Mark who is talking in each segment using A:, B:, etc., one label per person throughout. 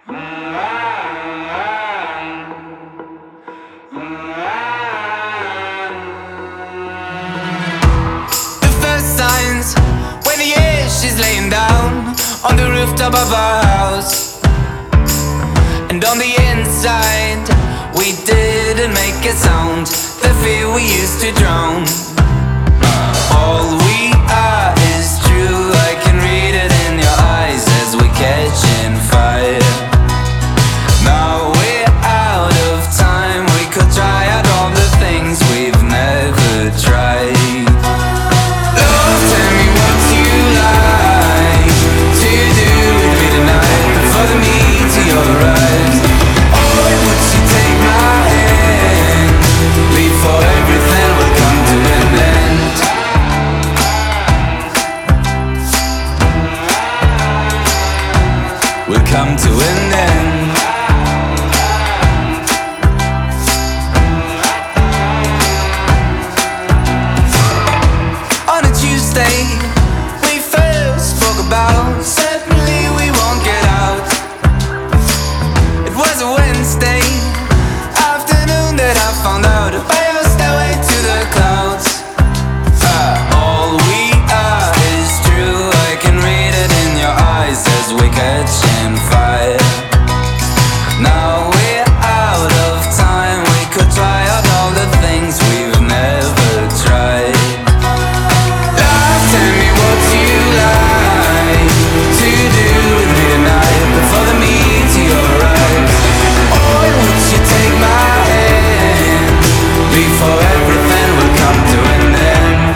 A: The first signs when the air she's laying down on the rooftop of our house, and on the inside we didn't make a sound. The fear we used to drown. All we are is true. I can read it in your eyes as we're catching fire. Now we're out of time. We could try out all the things we've never tried. Love, tell me what you like to do with me tonight. Follow me to your eyes. Oh, would you take my hand before everything will come to an end? Will come to an end. On a Tuesday, we first spoke about certainly we won't get out. It was a Wednesday afternoon that I found out about your stairway to the clouds. All we are is true. I can read it in your eyes as we're catching fire. Now we're out of time. We could try out all the things we've never tried. Love, tell me what you like to do with me tonight. Follow me to your eyes. Oh, would you take my hand before everything will come to an end?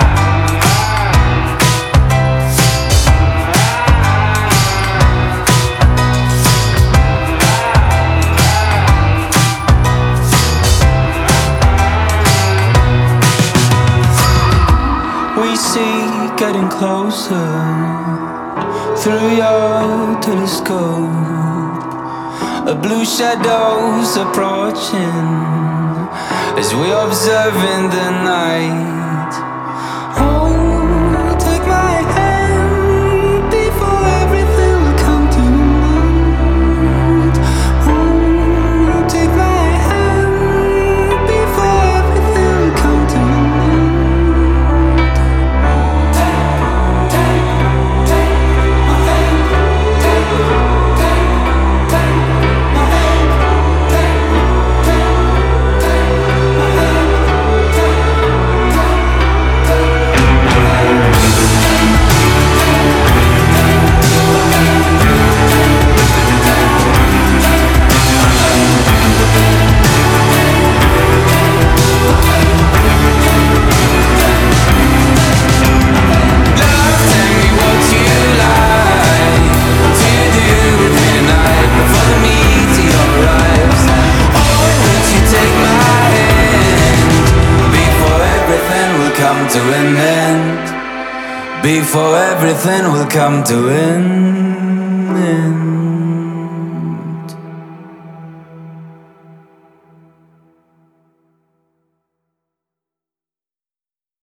A: We see getting closer through your telescope. A blue shadows approaching as we observe in the night. Oh, take my hand before everything will come to an end. Oh, take my hand before everything will come to an end. To an end before everything will come to an end.